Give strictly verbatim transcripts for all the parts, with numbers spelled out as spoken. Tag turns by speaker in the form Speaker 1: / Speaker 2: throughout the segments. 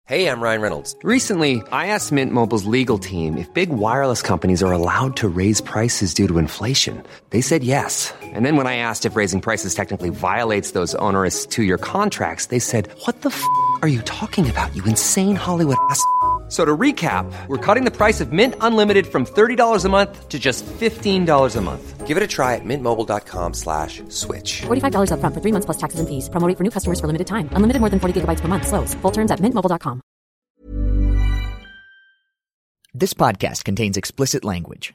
Speaker 1: Hey, I'm Ryan Reynolds.
Speaker 2: Recently, I asked Mint Mobile's legal team if big wireless companies are allowed to raise prices due to inflation. They said yes. And then when I asked if raising prices technically violates those onerous two-year contracts, they said, what the f*** are you talking about, you insane Hollywood ass f- So to recap, we're cutting the price of Mint Unlimited from thirty dollars a month to just fifteen dollars a month.
Speaker 1: Give it a try at mintmobile.com slash switch.
Speaker 3: forty-five dollars up front for three months plus taxes and fees. Promo rate for new customers for limited time. Unlimited more than forty gigabytes per month. Slows full terms at mint mobile dot com.
Speaker 4: This podcast contains explicit language.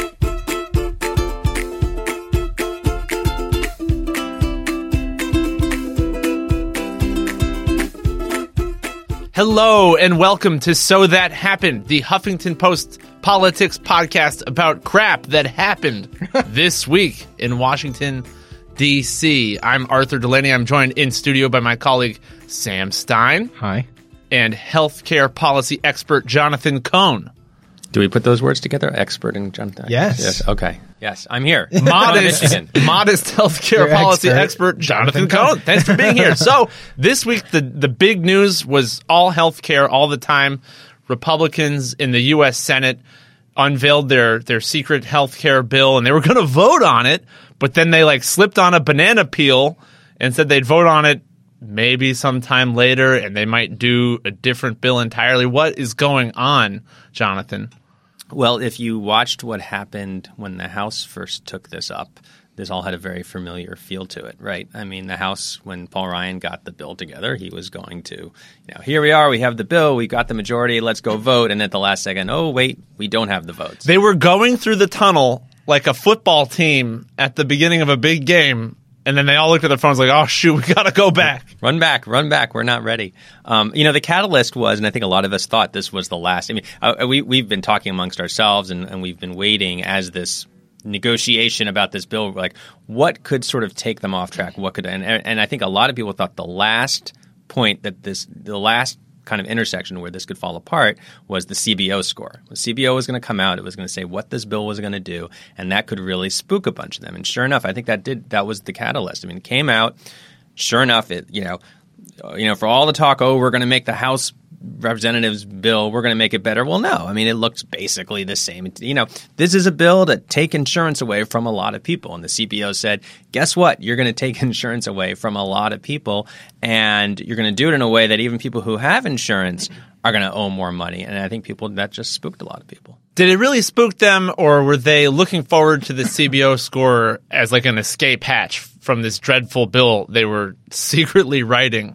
Speaker 5: Hello and welcome to So That Happened, the Huffington Post politics podcast about crap that happened this week in Washington, D C I'm Arthur Delaney. I'm joined in studio by my colleague Sam Stein.
Speaker 6: Hi.
Speaker 5: And healthcare policy expert Jonathan Cohn.
Speaker 6: Do we put those words together? Expert and Jonathan?
Speaker 7: Yes.
Speaker 6: Yes. Okay. Yes, I'm here.
Speaker 5: Modest, modest healthcare
Speaker 7: You're
Speaker 5: policy expert,
Speaker 7: expert.
Speaker 5: Jonathan,
Speaker 7: Jonathan
Speaker 5: Cohn.
Speaker 7: Cohn.
Speaker 5: Thanks for being here. So this week, the, the big news was all healthcare all the time. Republicans in the U S Senate unveiled their, their secret healthcare bill, and they were going to vote on it, but then they like slipped on a banana peel and said they'd vote on it maybe sometime later, and they might do a different bill entirely. What is going on, Jonathan?
Speaker 6: Well, if you watched what happened when the House first took this up, this all had a very familiar feel to it, right? I mean, the House, when Paul Ryan got the bill together, he was going to, you know, here we are, we have the bill, we got the majority, let's go vote. And at the last second, oh, wait, we don't have the votes.
Speaker 5: They were going through the tunnel like a football team at the beginning of a big game, and then they all looked at their phones like, oh, shoot, we got to go back.
Speaker 6: Run back, run back. We're not ready. Um, you know, the catalyst was, and I think a lot of us thought this was the last. I mean, uh, we, we've been talking amongst ourselves, and, and we've been waiting as this negotiation about this bill, like what could sort of take them off track? What could, and, and I think a lot of people thought the last point that this, the last kind of intersection where this could fall apart was the C B O score. The C B O was going to come out. It was going to say what this bill was going to do, and that could really spook a bunch of them. And sure enough, I think that did that was the catalyst. I mean, it came out. Sure enough, it you know, you know, for all the talk, oh, we're going to make the House Representatives bill, we're going to make it better. Well, no. I mean, it looks basically the same. You know, this is a bill to take insurance away from a lot of people. And the C B O said, guess what? You're going to take insurance away from a lot of people, and you're going to do it in a way that even people who have insurance are going to owe more money. And I think people that just spooked a lot of people.
Speaker 5: Did it really spook them, or were they looking forward to the C B O score as like an escape hatch from this dreadful bill they were secretly writing?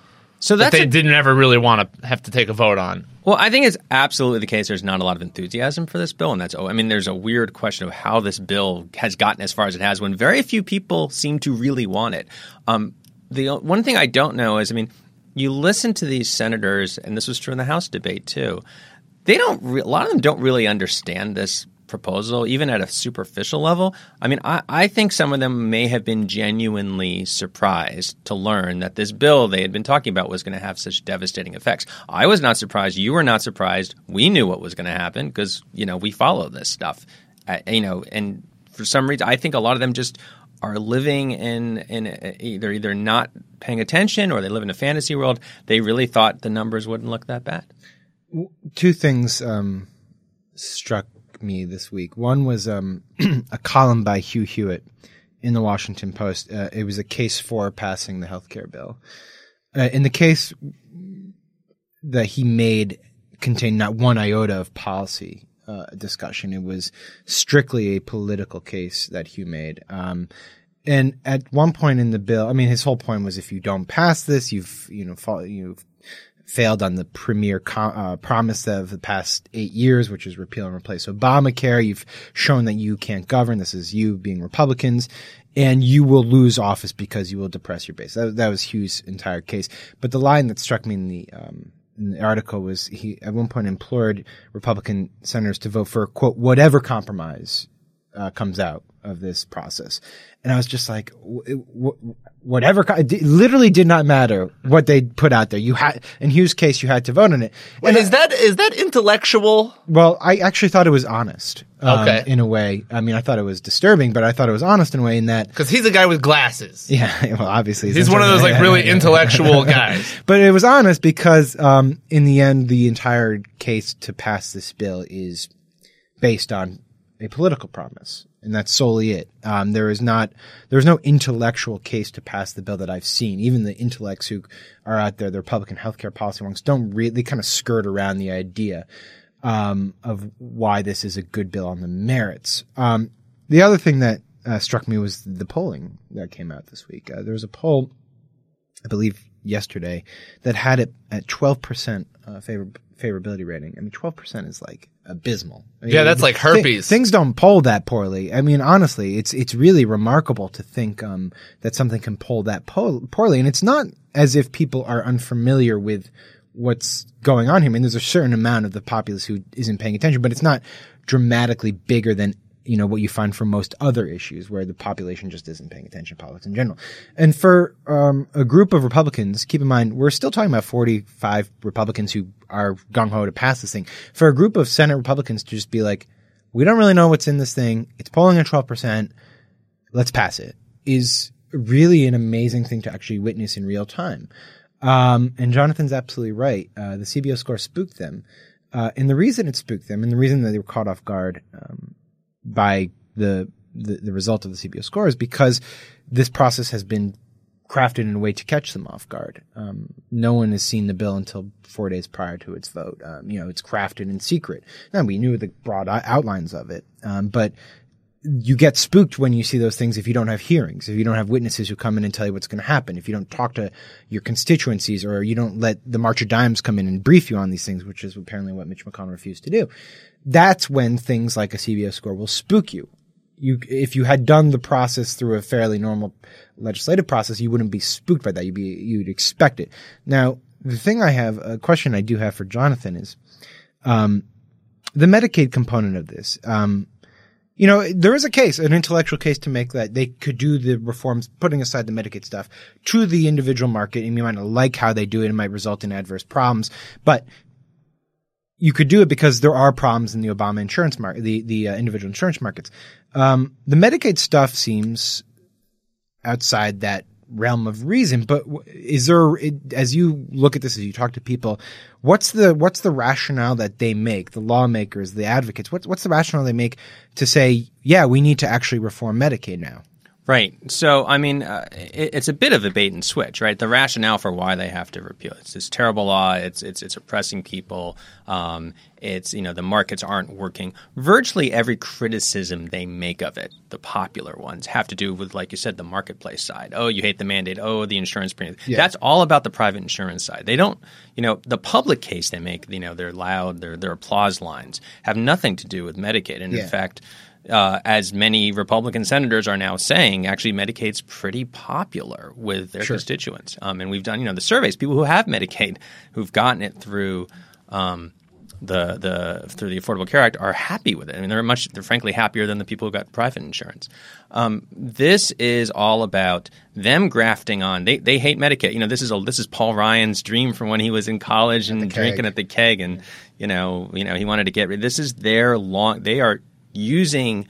Speaker 6: So that's
Speaker 5: that they
Speaker 6: a,
Speaker 5: didn't ever really want to have to take a vote on.
Speaker 6: Well, I think it's absolutely the case. There's not a lot of enthusiasm for this bill, and that's. I mean, there's a weird question of how this bill has gotten as far as it has, when very few people seem to really want it. Um, the one thing I don't know is, I mean, you listen to these senators, and this was true in the House debate too. They don't. Re- a lot of them don't really understand this proposal, even at a superficial level. I mean, I, I think some of them may have been genuinely surprised to learn that this bill they had been talking about was going to have such devastating effects. I was not surprised. You were not surprised. We knew what was going to happen because, you know, we follow this stuff. Uh, you know, and for some reason, I think a lot of them just are living in in either either not paying attention or they live in a fantasy world. They really thought the numbers wouldn't look that bad.
Speaker 7: Two things um, struck me this week. One was um, a column by Hugh Hewitt in the Washington Post. Uh, it was a case for passing the healthcare bill. Uh, in the case that he made contained not one iota of policy uh, discussion. It was strictly a political case that Hugh made. Um, and at one point in the bill, I mean, his whole point was if you don't pass this, you've you know fall, you've failed on the premier com- uh, promise of the past eight years, which is repeal and replace Obamacare. You've shown that you can't govern. This is you being Republicans, and you will lose office because you will depress your base. That, that was Hugh's entire case. But the line that struck me in the um, in the article was he at one point implored Republican senators to vote for, quote, whatever compromise uh, comes out of this process. And I was just like, w- w- whatever, it d- literally did not matter what they put out there. You had, in Hugh's case, you had to vote on it.
Speaker 5: Wait,
Speaker 7: And
Speaker 5: is that is that intellectual?
Speaker 7: Well, I actually thought it was honest. Um,
Speaker 5: Okay.
Speaker 7: In a way. I mean, I thought it was disturbing, but I thought it was honest in a way in that,
Speaker 5: Because he's a guy with glasses.
Speaker 7: yeah, well, obviously.
Speaker 5: He's one of those like really intellectual guys.
Speaker 7: But it was honest because, um, in the end, the entire case to pass this bill is based on a political promise. And that's solely it. Um, there is not, there's no intellectual case to pass the bill that I've seen. Even the intellects who are out there, the Republican healthcare policy ones, don't really, they kind of skirt around the idea, um, of why this is a good bill on the merits. Um, the other thing that uh, struck me was the polling that came out this week. Uh, there was a poll, I believe yesterday, that had it at twelve percent uh, favor, favorability rating. I mean, twelve percent is like abysmal. I mean,
Speaker 5: Yeah, that's like herpes.
Speaker 7: Th- things don't poll that poorly. I mean, honestly, it's it's really remarkable to think um, that something can poll that po- poorly. And it's not as if people are unfamiliar with what's going on here. I mean, there's a certain amount of the populace who isn't paying attention, but it's not dramatically bigger than, you know, what you find for most other issues where the population just isn't paying attention to politics in general. And for um, a group of Republicans, keep in mind, we're still talking about forty-five Republicans who are gung-ho to pass this thing. For a group of Senate Republicans to just be like, we don't really know what's in this thing. It's polling at twelve percent. Let's pass it, is really an amazing thing to actually witness in real time. Um, and Jonathan's absolutely right. Uh, the C B O score spooked them. Uh, and the reason it spooked them and the reason that they were caught off guard um, by the, the the result of the C B O score is because this process has been crafted in a way to catch them off guard. Um, no one has seen the bill until four days prior to its vote. Um, you know, it's crafted in secret. Now, we knew the broad outlines of it, um, but you get spooked when you see those things if you don't have hearings, if you don't have witnesses who come in and tell you what's going to happen, if you don't talk to your constituencies, or you don't let the March of Dimes come in and brief you on these things, which is apparently what Mitch McConnell refused to do. That's when things like a C B O score will spook you. You, if you had done the process through a fairly normal legislative process, you wouldn't be spooked by that. You'd be, you'd expect it. Now, the thing I have, a question I do have for Jonathan is, um, the Medicaid component of this. Um, you know, there is a case, an intellectual case to make that they could do the reforms, putting aside the Medicaid stuff, to the individual market, and you might not like how they do it. It might result in adverse problems, but you could do it because there are problems in the Obama insurance market, the, the uh, individual insurance markets. Um, the Medicaid stuff seems outside that realm of reason, but is there, as you look at this, as you talk to people, what's the, what's the rationale that they make, the lawmakers, the advocates, what's, what's the rationale they make to say, yeah, we need to actually reform Medicaid now?
Speaker 6: Right. So, I mean, uh, it, it's a bit of a bait and switch, right? The rationale for why they have to repeal it. It's this terrible law. It's it's it's oppressing people. Um, it's, you know, the markets aren't working. Virtually every criticism they make of it, the popular ones, have to do with, like you said, the marketplace side. Oh, you hate the mandate. Oh, the insurance premium. Yeah. That's all about the private insurance side. They don't, you know, the public case they make, you know, they're loud, their their applause lines have nothing to do with Medicaid. And
Speaker 7: yeah.
Speaker 6: in fact, Uh, as many Republican senators are now saying, actually Medicaid's pretty popular with their
Speaker 7: sure.
Speaker 6: constituents. Um, and we've done, you know, the surveys, people who have Medicaid, who've gotten it through um, the the through the Affordable Care Act, are happy with it. I mean, they're much they're frankly happier than the people who got private insurance. Um, this is all about them grafting on. They they hate Medicaid. You know, this is a this is Paul Ryan's dream from when he was in college and drinking at the keg, and you know, you know, he wanted to get rid. This is their long. They are using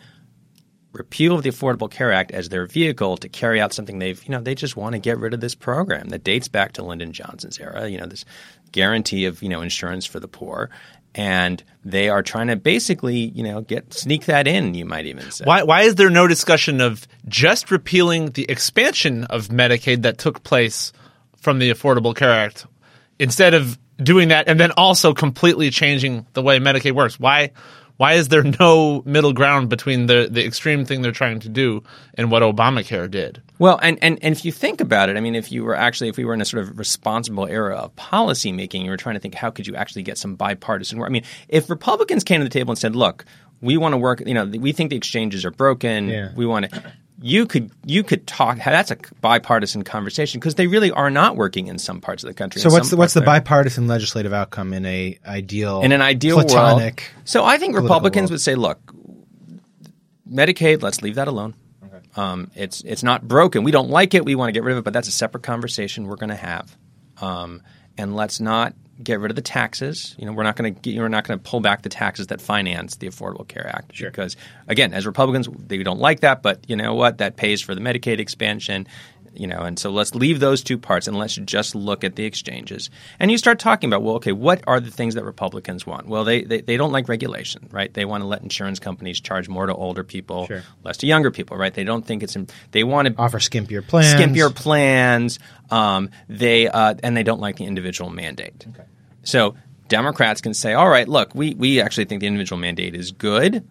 Speaker 6: repeal of the Affordable Care Act as their vehicle to carry out something they've, you know, they just want to get rid of this program that dates back to Lyndon Johnson's era, you know, this guarantee of, you know, insurance for the poor. And they are trying to basically, you know, get sneak that in, you might even say.
Speaker 5: Why why is there no discussion of just repealing the expansion of Medicaid that took place from the Affordable Care Act instead of doing that and then also completely changing the way Medicaid works? Why Why is there no middle ground between the, the extreme thing they're trying to do and what Obamacare did?
Speaker 6: Well, and, and, and if you think about it, I mean, if you were actually, if we were in a sort of responsible era of policy making, you were trying to think, how could you actually get some bipartisan work? I mean, if Republicans came to the table and said, look, we want to work, you know, we think the exchanges are broken.
Speaker 7: Yeah.
Speaker 6: We want to, you could, you could talk, that's a bipartisan conversation because they really are not working in some parts of the country.
Speaker 7: So what's the, what's the
Speaker 6: bipartisan
Speaker 7: bipartisan legislative outcome in a ideal,
Speaker 6: in an ideal
Speaker 7: platonic
Speaker 6: world? So I think Republicans
Speaker 7: world.
Speaker 6: would say, look, Medicaid, let's leave that alone. Okay. Um, it's it's not broken. We don't like it. We want to get rid of it, but that's a separate conversation we're going to have. Um, and let's not get rid of the taxes. You know, we're not going to we're not going to pull back the taxes that finance the Affordable Care Act.
Speaker 7: Sure.
Speaker 6: Because again, as Republicans, they don't like that, but you know what? That pays for the Medicaid expansion. You know, and so let's leave those two parts and let's just look at the exchanges. And you start talking about, well, okay, what are the things that Republicans want? Well, they they, they don't like regulation, right? They want to let insurance companies charge more to older people,
Speaker 7: sure. less
Speaker 6: to younger people, right? They don't think it's – they want to –
Speaker 7: offer skimpier plans.
Speaker 6: Skimpier plans. Um, they uh, and they don't like the individual mandate. Okay. So Democrats can say, all right, look, we, we actually think the individual mandate is good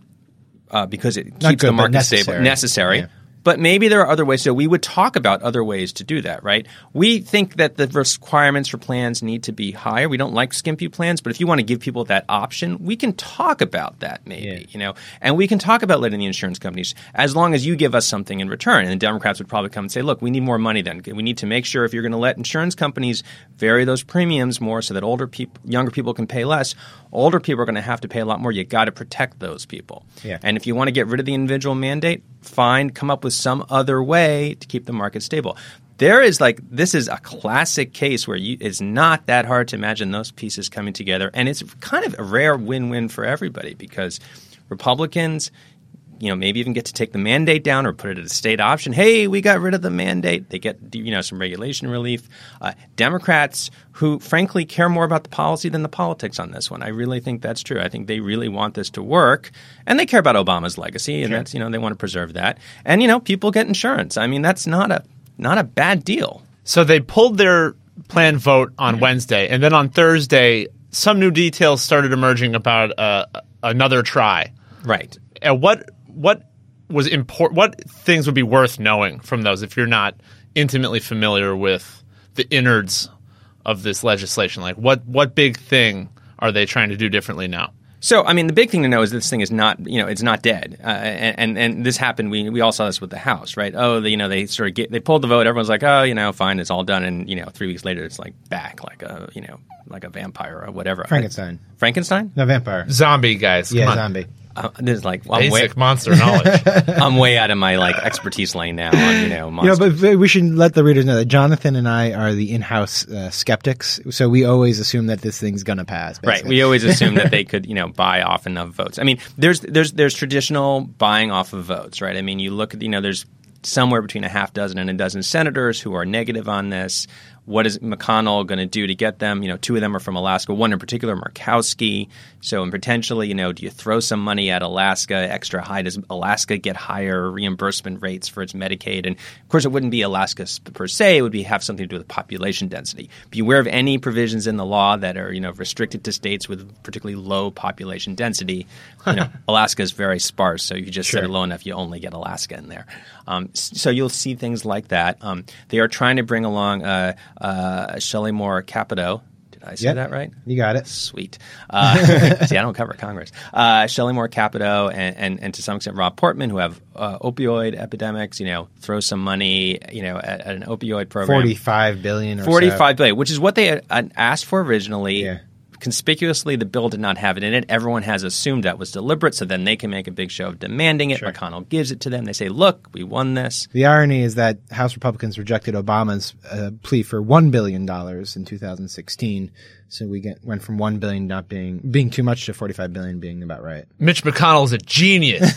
Speaker 6: uh, because it
Speaker 7: Not
Speaker 6: keeps
Speaker 7: good,
Speaker 6: the market
Speaker 7: necessary.
Speaker 6: stable. Necessary.
Speaker 7: Yeah.
Speaker 6: But maybe there are other ways. So we would talk about other ways to do that, right? We think that the requirements for plans need to be higher. We don't like skimpy plans, but if you want to give people that option, we can talk about that maybe, yeah. you know, and we can talk about letting the insurance companies as long as you give us something in return. And the Democrats would probably come and say, look, we need more money then. We need to make sure if you're going to let insurance companies vary those premiums more so that older people, younger people can pay less, older people are going to have to pay a lot more. You got to protect those people.
Speaker 7: Yeah.
Speaker 6: And if you want to get rid of the individual mandate, fine, come up with some other way to keep the market stable. There is like – this is a classic case where you, it's not that hard to imagine those pieces coming together. And it's kind of a rare win-win for everybody because Republicans – you know, maybe even get to take the mandate down or put it as a state option. Hey, we got rid of the mandate. They get, you know, some regulation relief. Uh, Democrats who, frankly, care more about the policy than the politics on this one. I really think that's true. I think they really want this to work, and they care about Obama's legacy, and
Speaker 7: sure.
Speaker 6: that's, you know, they want to preserve that. And, you know, people get insurance. I mean, that's not a not a bad deal.
Speaker 5: So they pulled their planned vote on mm-hmm. Wednesday, and then on Thursday, some new details started emerging about uh, another try.
Speaker 6: Right.
Speaker 5: And what what was important? What things would be worth knowing from those if you're not intimately familiar with the innards of this legislation? Like, what what big thing are they trying to do differently now?
Speaker 6: So, I mean, the big thing to know is this thing is not, you know, it's not dead. Uh, and, and and this happened. We we all saw this with the House, right? Oh, the, you know, they sort of get, they pulled the vote. Everyone's like, oh, you know, fine, it's all done. And you know, three weeks later, it's like back, like a, you know, like a vampire or whatever.
Speaker 7: Frankenstein.
Speaker 6: Frankenstein?
Speaker 7: No, vampire.
Speaker 5: Zombie guys. Come
Speaker 7: yeah,
Speaker 5: on.
Speaker 7: zombie.
Speaker 6: Uh, this is like I'm
Speaker 5: basic
Speaker 6: way,
Speaker 5: monster knowledge.
Speaker 6: I'm way out of my like expertise lane now on you know monsters.
Speaker 7: You know, but we should let the readers know that Jonathan and I are the in-house uh, skeptics, so we always assume that this thing's going to pass. Basically.
Speaker 6: Right. We always assume that they could you know buy off enough votes. I mean, there's there's there's traditional buying off of votes, right? I mean, you look at you know there's somewhere between a half dozen and a dozen senators who are negative on this. What is McConnell going to do to get them? You know, two of them are from Alaska. One in particular, Murkowski. So, and potentially, you know, do you throw some money at Alaska extra high? Does Alaska get higher reimbursement rates for its Medicaid? And of course, it wouldn't be Alaska per se. It would be have something to do with population density. Beware of any provisions in the law that are, you know, restricted to states with particularly low population density. You know, Alaska is very sparse, so you just
Speaker 7: sure.
Speaker 6: set it low enough, you only get Alaska in there. Um, so you'll see things like that. Um, they are trying to bring along uh, uh, Shelley Moore Capito. Did I say
Speaker 7: yep.
Speaker 6: that right?
Speaker 7: You got it.
Speaker 6: Sweet. Uh, see, I don't cover Congress. Uh, Shelley Moore Capito and, and, and to some extent Rob Portman, who have uh, opioid epidemics, you know, throw some money, you know, at, at an opioid program.
Speaker 7: forty-five billion dollars or
Speaker 6: forty-five
Speaker 7: so.
Speaker 6: billion dollars, which is what they had asked for originally.
Speaker 7: Yeah.
Speaker 6: Conspicuously, the bill did not have it in it. Everyone has assumed that was deliberate, so then they can make a big show of demanding it. Sure. McConnell gives it to them. They say, look, we won this.
Speaker 7: The irony is that House Republicans rejected Obama's uh, plea for one billion dollars in two thousand sixteen. So we get, went from one billion dollars not being being too much to forty-five billion dollars being about right.
Speaker 5: Mitch McConnell is a genius.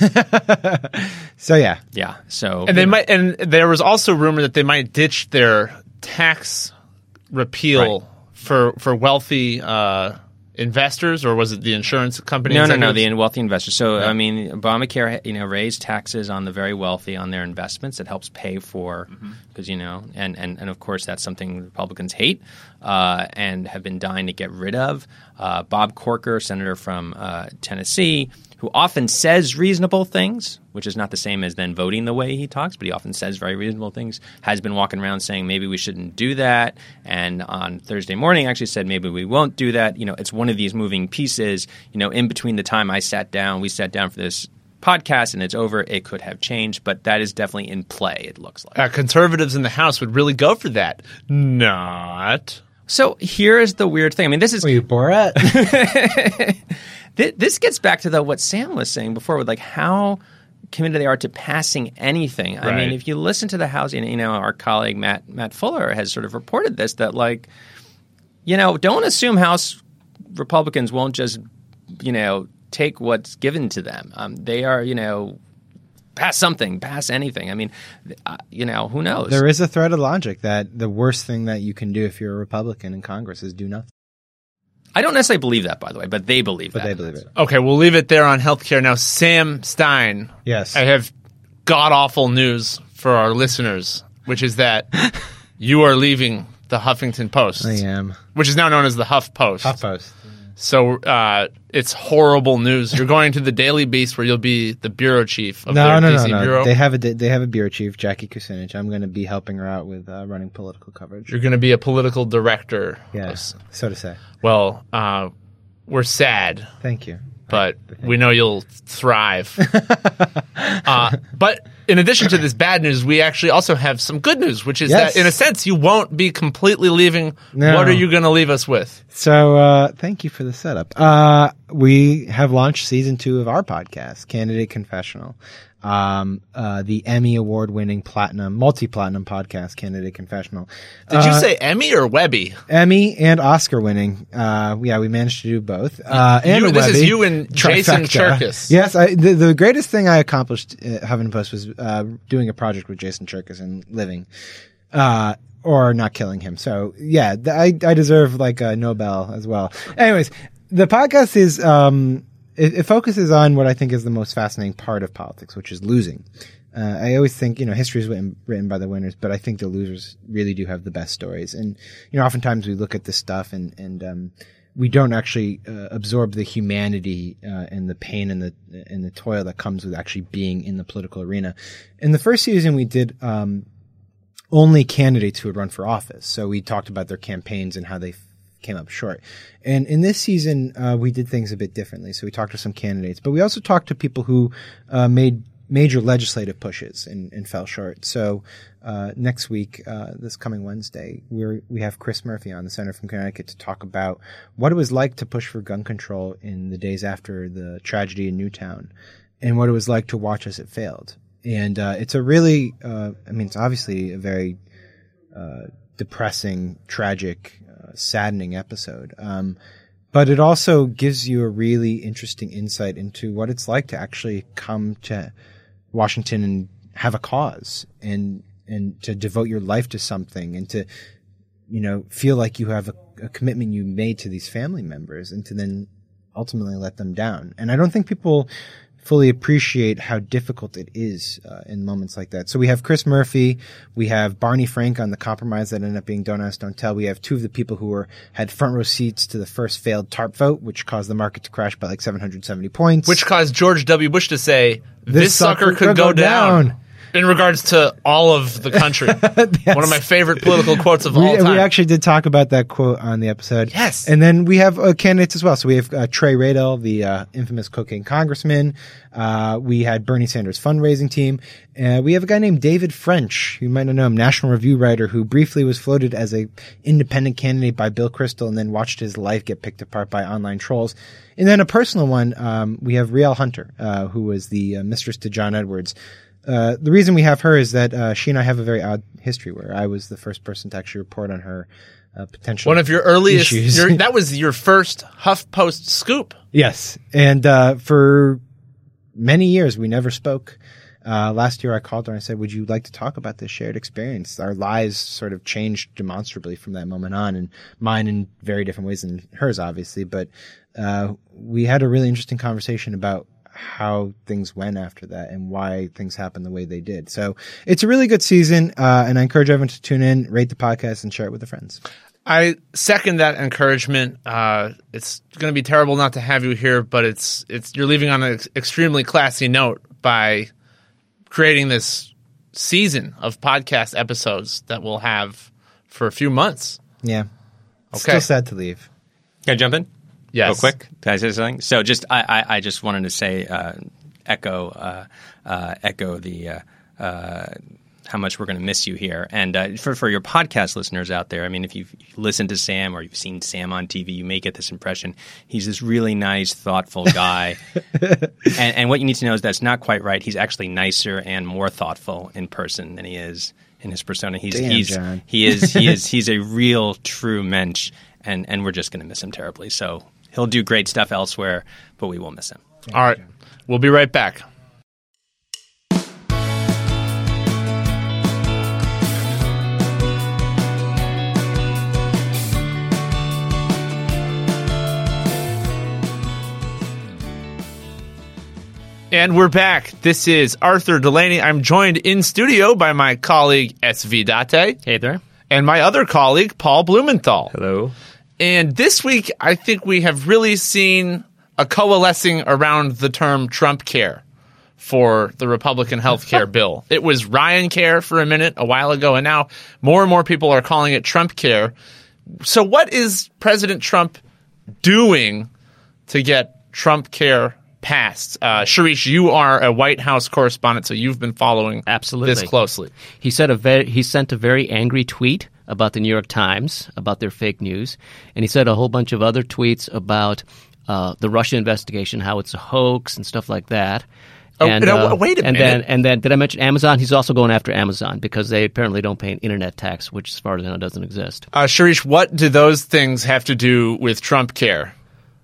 Speaker 7: So, yeah.
Speaker 6: Yeah. So
Speaker 5: And they
Speaker 6: know.
Speaker 5: might, and there was also rumor that they might ditch their tax repeal
Speaker 6: Right.
Speaker 5: for for wealthy uh, investors, or was it the insurance company?
Speaker 6: No, no, no,
Speaker 5: executives?
Speaker 6: the wealthy investors. So,
Speaker 5: Yeah.
Speaker 6: I mean, Obamacare, you know, raised taxes on the very wealthy on their investments. It helps pay for, because, mm-hmm. you know, and, and, and of course that's something Republicans hate uh, and have been dying to get rid of. Uh, Bob Corker, senator from uh, Tennessee, who often says reasonable things, which is not the same as then voting the way he talks, but he often says very reasonable things, has been walking around saying maybe we shouldn't do that. And on Thursday morning actually said maybe we won't do that. You know, it's one of these moving pieces. You know, in between the time I sat down, we sat down for this podcast and it's over, it could have changed, but that is definitely in play, it looks like.
Speaker 5: Uh, conservatives in the House would really go for that. Not.
Speaker 6: So here is the weird thing. I mean, this is
Speaker 7: Were you Borat?
Speaker 6: This gets back to the what Sam was saying before with like how committed they are to passing anything. I
Speaker 5: Right.
Speaker 6: mean, if you listen to the House, and you know, our colleague Matt Matt Fuller has sort of reported this, that like, you know, don't assume House Republicans won't just, you know, take what's given to them. Um, they are, you know, pass something, pass anything. I mean, uh, you know, who knows?
Speaker 7: There is a thread of logic that the worst thing that you can do if you're a Republican in Congress is do nothing.
Speaker 6: I don't necessarily believe that, by the way, but they believe
Speaker 7: But
Speaker 6: that.
Speaker 7: they believe it.
Speaker 5: Okay, we'll leave it there on healthcare. Now, Sam Stein.
Speaker 7: Yes.
Speaker 5: I have god-awful news for our listeners, which is that you are leaving the Huffington Post.
Speaker 7: I am.
Speaker 5: Which is now known as the Huff Post.
Speaker 7: HuffPost.
Speaker 5: So uh, it's horrible news. You're going to the Daily Beast, where you'll be the bureau chief of
Speaker 7: No,
Speaker 5: their
Speaker 7: no,
Speaker 5: D
Speaker 7: no,
Speaker 5: C
Speaker 7: no.
Speaker 5: bureau.
Speaker 7: They have a they have a bureau chief, Jackie Kucinich. I'm going to be helping her out with uh, running political coverage.
Speaker 5: You're going to be a political director.
Speaker 7: Yes, so to say.
Speaker 5: Well, uh, we're sad,
Speaker 7: Thank you.
Speaker 5: but we know you'll thrive. uh, but in addition to this bad news, we actually also have some good news, which is
Speaker 7: Yes.
Speaker 5: that, in a sense, you won't be completely leaving.
Speaker 7: No.
Speaker 5: What are you going to leave us with?
Speaker 7: So uh, thank you for the setup. Uh, we have launched season two of our podcast, Candidate Confessional. Um, uh, the Emmy award-winning platinum, multi-platinum podcast, Candidate Confessional.
Speaker 5: Did you
Speaker 7: Uh,
Speaker 5: say Emmy or Webby?
Speaker 7: Emmy and Oscar winning. Uh, yeah, we managed to do both. Uh, and
Speaker 5: You-
Speaker 7: a
Speaker 5: this is
Speaker 7: Webby.
Speaker 5: you and Jason
Speaker 7: Trifecta.
Speaker 5: Cherkis.
Speaker 7: Yes, I, the, the greatest thing I accomplished at Huffington Post was uh, doing a project with Jason Cherkis and living, uh, or not killing him. So yeah, th- I I deserve like a Nobel as well. Anyways, the podcast is um it, it focuses on what I think is the most fascinating part of politics, which is losing. Uh, I always think, you know, history is written, written by the winners, but I think the losers really do have the best stories. And, you know, oftentimes we look at this stuff and, and, um, we don't actually uh, absorb the humanity uh, and the pain and the and the toil that comes with actually being in the political arena. In the first season, we did um, only candidates who had run for office. So we talked about their campaigns and how they f- came up short. And in this season, uh, we did things a bit differently. So we talked to some candidates, but we also talked to people who uh, made major legislative pushes and, and fell short. So uh, next week, uh, this coming Wednesday, we we have Chris Murphy on, the Senator from Connecticut, to talk about what it was like to push for gun control in the days after the tragedy in Newtown, and what it was like to watch as it failed. And uh, it's a really, uh, I mean, it's obviously a very uh, depressing, tragic, uh, saddening episode. Um, but it also gives you a really interesting insight into what it's like to actually come to Washington and have a cause, and and to devote your life to something, and to, you know, feel like you have a, a commitment you made to these family members, and to then ultimately let them down. And I don't think people fully appreciate how difficult it is uh, in moments like that. So we have Chris Murphy, we have Barney Frank on the compromise that ended up being Don't Ask, Don't Tell. We have two of the people who were had front row seats to the first failed TARP vote, which caused the market to crash by like seven hundred seventy points.
Speaker 5: Which caused George W. Bush to say, this,
Speaker 7: This
Speaker 5: sucker,
Speaker 7: sucker
Speaker 5: could
Speaker 7: could
Speaker 5: go,
Speaker 7: go
Speaker 5: down.
Speaker 7: down.
Speaker 5: In regards to all of the country. One of my favorite political quotes of
Speaker 7: we,
Speaker 5: all time.
Speaker 7: we actually did talk about that quote on the episode.
Speaker 5: Yes.
Speaker 7: And then we have uh, candidates as well. So we have uh, Trey Radel, the uh, infamous cocaine congressman. Uh, we had Bernie Sanders' fundraising team. Uh, we have a guy named David French, you might not know him, National Review writer, who briefly was floated as a independent candidate by Bill Kristol and then watched his life get picked apart by online trolls. And then a personal one, um, we have Rielle Hunter, uh, who was the uh, mistress to John Edwards. Uh, the reason we have her is that uh, she and I have a very odd history where I was the first person to actually report on her uh, potential
Speaker 5: One of your earliest,
Speaker 7: issues.
Speaker 5: your, that was your first HuffPost scoop.
Speaker 7: Yes. And uh, for many years, we never spoke. Uh, last year, I called her and I said, would you like to talk about this shared experience? Our lives sort of changed demonstrably from that moment on, and mine in very different ways than hers, obviously. But uh, we had a really interesting conversation about how things went after that and why things happened the way they did. So it's a really good season, uh, and I encourage everyone to tune in, rate the podcast, and share it with their friends.
Speaker 5: I second that encouragement. Uh, it's going to be terrible not to have you here, but it's it's you're leaving on an ex- extremely classy note by creating this season of podcast episodes that we'll have for a few months.
Speaker 7: Yeah.
Speaker 5: Okay.
Speaker 7: Still sad to leave.
Speaker 6: Can I jump in?
Speaker 5: Yes.
Speaker 6: Real quick. Can I say something? So just I, I, I just wanted to say uh, echo uh, uh, echo the uh, uh, how much we're going to miss you here. And uh, for for your podcast listeners out there, I mean, if you've listened to Sam or you've seen Sam on T V, you may get this impression. He's this really nice, thoughtful guy. and, and what you need to know is that's not quite right. He's actually nicer and more thoughtful in person than he is in his persona. He's
Speaker 7: Damn,
Speaker 6: he's
Speaker 7: John.
Speaker 6: he is he is he's a real true mensch, and and we're just going to miss him terribly. So he'll do great stuff elsewhere, but we will miss him.
Speaker 5: All right. We'll be right back. And we're back. This is Arthur Delaney. I'm joined in studio by my colleague S V Date.
Speaker 8: Hey there.
Speaker 5: And my other colleague, Paul Blumenthal.
Speaker 8: Hello.
Speaker 5: And this week, I think we have really seen a coalescing around the term Trump care for the Republican health care bill. It was Ryan care for a minute a while ago, and now more and more people are calling it Trump care. So what is President Trump doing to get Trump care passed? Uh, Shirish, you are a White House correspondent, so you've been following
Speaker 8: Absolutely.
Speaker 5: this closely.
Speaker 8: He said a very, he sent a very angry tweet about the New York Times, about their fake news, and he said a whole bunch of other tweets about uh, the Russia investigation, how it's a hoax and stuff like that.
Speaker 5: Oh,
Speaker 8: and,
Speaker 5: no,
Speaker 8: uh,
Speaker 5: wait a
Speaker 8: and
Speaker 5: minute.
Speaker 8: Then, and then, did I mention Amazon? He's also going after Amazon because they apparently don't pay an internet tax, which, as far as I know, doesn't exist.
Speaker 5: Uh, Shirish, what do those things have to do with Trump care?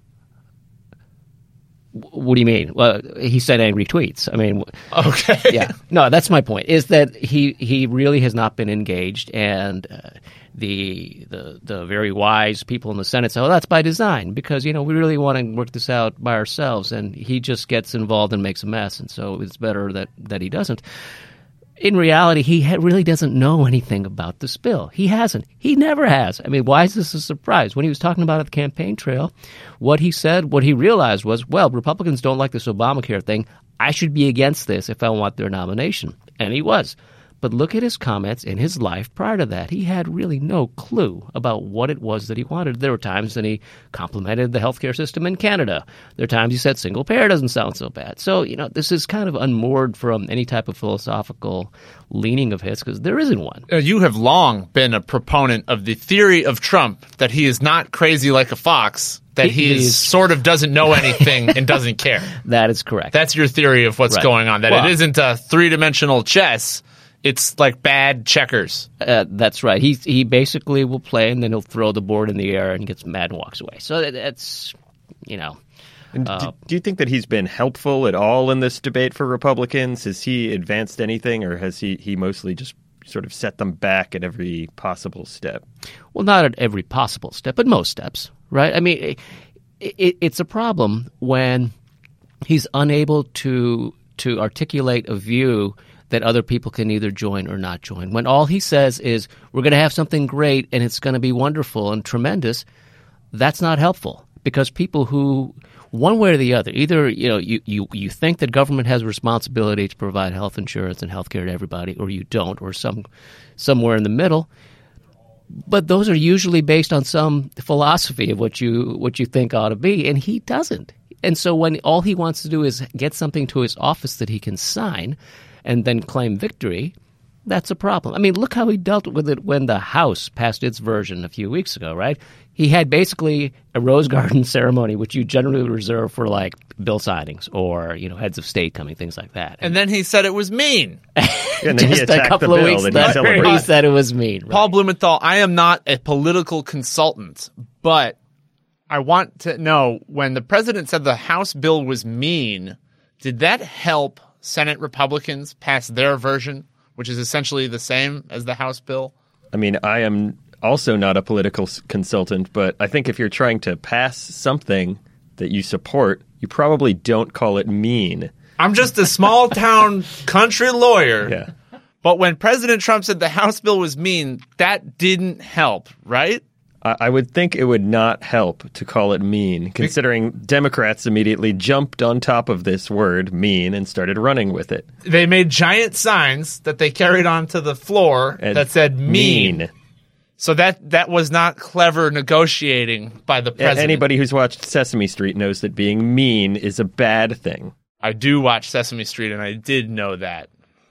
Speaker 8: What do you mean? Well, he said angry tweets. I mean,
Speaker 5: Okay.
Speaker 8: yeah. No, that's my point, is that he, he really has not been engaged, and uh, the, the the very wise people in the Senate say, oh, that's by design, because, you know, we really want to work this out by ourselves, and he just gets involved and makes a mess, and so it's better that, that he doesn't. In reality, he ha- really doesn't know anything about this bill. He hasn't. He never has. I mean, why is this a surprise? When he was talking about it at the campaign trail, what he said, what he realized was, well, Republicans don't like this Obamacare thing. I should be against this if I want their nomination. And he was. But look at his comments in his life prior to that. He had really no clue about what it was that he wanted. There were times that he complimented the healthcare system in Canada. There are times he said single payer doesn't sound so bad. So, you know, this is kind of unmoored from any type of philosophical leaning of his, because there isn't one.
Speaker 5: Uh, you have long been a proponent of the theory of Trump that he is not crazy like a fox, that he,
Speaker 8: He
Speaker 5: is,
Speaker 8: is-
Speaker 5: sort of doesn't know anything and doesn't care.
Speaker 8: That is correct.
Speaker 5: That's your theory of what's
Speaker 8: Right.
Speaker 5: going on, that
Speaker 8: Well-
Speaker 5: it isn't a three-dimensional chess. It's like bad checkers.
Speaker 8: Uh, that's right. He he basically will play, and then he'll throw the board in the air and gets mad and walks away. So that, that's, you know.
Speaker 9: And
Speaker 8: Uh,
Speaker 9: do, do you think that he's been helpful at all in this debate for Republicans? Has he advanced anything, or has he, he mostly just sort of set them back at every possible step?
Speaker 8: Well, not at every possible step, but most steps, right? I mean, it, it, it's a problem when he's unable to to articulate a view that other people can either join or not join. When all he says is, we're going to have something great and it's going to be wonderful and tremendous, that's not helpful, because people who, one way or the other, either you know you, you, you think that government has a responsibility to provide health insurance and health care to everybody, or you don't, or some somewhere in the middle. But those are usually based on some philosophy of what you what you think ought to be, and he doesn't. And so when all he wants to do is get something to his office that he can sign and then claim victory, that's a problem. I mean, look how he dealt with it when the House passed its version a few weeks ago, right? He had basically a Rose Garden ceremony, which you generally reserve for, like, bill signings or, you know, heads of state coming, things like that.
Speaker 5: And then he said it was mean.
Speaker 9: And then he
Speaker 8: Just a
Speaker 9: attacked
Speaker 8: couple
Speaker 9: the
Speaker 8: of
Speaker 9: bill
Speaker 8: weeks
Speaker 9: that he
Speaker 8: later,
Speaker 9: celebrated.
Speaker 8: he said it was mean. Right?
Speaker 5: Paul Blumenthal, I am not a political consultant, but I want to know, when the president said the House bill was mean, did that help Senate Republicans pass their version, which is essentially the same as the House bill?
Speaker 9: I mean, I am also not a political s- consultant, but I think if you're trying to pass something that you support, you probably don't call it mean.
Speaker 5: I'm just a small town country lawyer.
Speaker 9: Yeah.
Speaker 5: But when President Trump said the House bill was mean, that didn't help, right?
Speaker 9: I, I would think it would not help to call it mean, considering Democrats immediately jumped on top of this word, mean, and started running with it.
Speaker 5: They made giant signs that they carried onto the floor
Speaker 9: And
Speaker 5: that said mean. So that that was not clever negotiating by the
Speaker 9: A-
Speaker 5: president.
Speaker 9: Anybody who's watched Sesame Street knows that being mean is a bad thing.
Speaker 5: I do watch Sesame Street, and I did know that.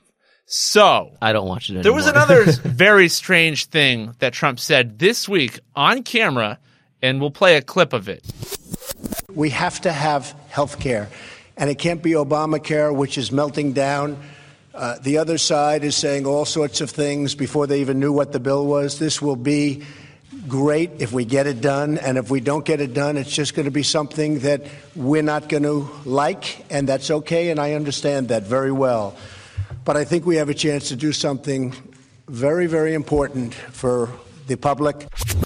Speaker 5: So
Speaker 8: I don't watch it anymore.
Speaker 5: There was another very strange thing that Trump said this week on camera, and we'll play a clip of it.
Speaker 10: We have to have health care, and it can't be Obamacare, which is melting down. Uh, the other side is saying all sorts of things before they even knew what the bill was. This will be great if we get it done, and if we don't get it done, it's just going to be something that we're not going to like, and that's okay, and I understand that very well. But I think we have a chance to do something very, very important for the public.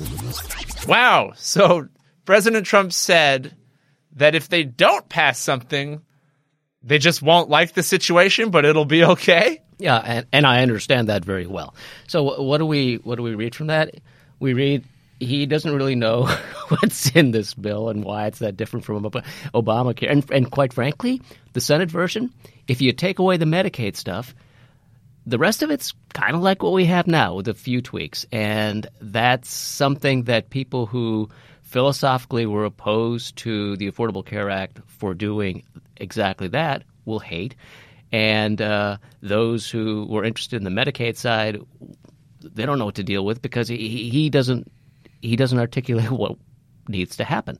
Speaker 5: Wow. So President Trump said that if they don't pass something, they just won't like the situation, but it'll be okay?
Speaker 8: Yeah, and, and I understand that very well. So what do we what do we read from that? We read he doesn't really know what's in this bill and why it's that different from Obamacare. And, and quite frankly, the Senate version, if you take away the Medicaid stuff, the rest of it's kind of like what we have now with a few tweaks. And that's something that people who philosophically were opposed to the Affordable Care Act for doing exactly that will hate. And uh, those who were interested in the Medicaid side, they don't know what to deal with because he, he doesn't he doesn't articulate what needs to happen.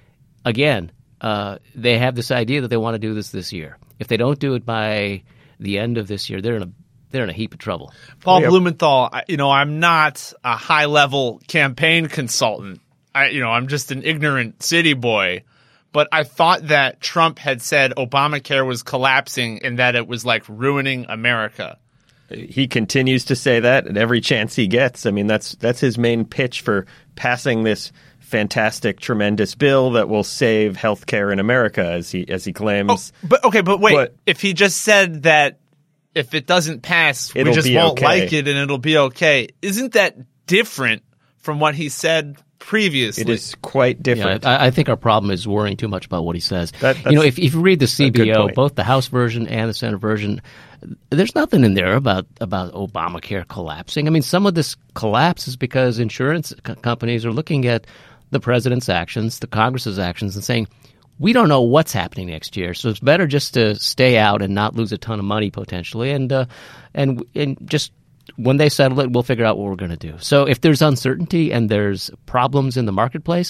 Speaker 8: Again, uh, they have this idea that they want to do this this year. If they don't do it by the end of this year, they're in a they're in a heap of trouble.
Speaker 5: Paul Blumenthal, you know, I'm not a high-level campaign consultant. I, you know, I'm just an ignorant city boy. But I thought that Trump had said Obamacare was collapsing and that it was like ruining America.
Speaker 9: He continues to say that at every chance he gets. I mean, that's that's his main pitch for passing this fantastic, tremendous bill that will save health care in America, as he as he claims.
Speaker 5: Oh, but okay, but wait,
Speaker 9: but,
Speaker 5: if he just said that if it doesn't pass, we just won't
Speaker 9: okay.
Speaker 5: like it and it'll be okay, isn't that different from what he said previously?
Speaker 9: It is quite different.
Speaker 8: Yeah, I, I think our problem is worrying too much about what he says.
Speaker 9: That,
Speaker 8: you know, if, if you read the C B O,
Speaker 9: point.
Speaker 8: both the House version and the Senate version, there's nothing in there about, about Obamacare collapsing. I mean, some of this collapse is because insurance co- companies are looking at the president's actions, the Congress's actions, and saying, we don't know what's happening next year, so it's better just to stay out and not lose a ton of money potentially, and uh, and and just when they settle it, we'll figure out what we're going to do. So if there's uncertainty and there's problems in the marketplace,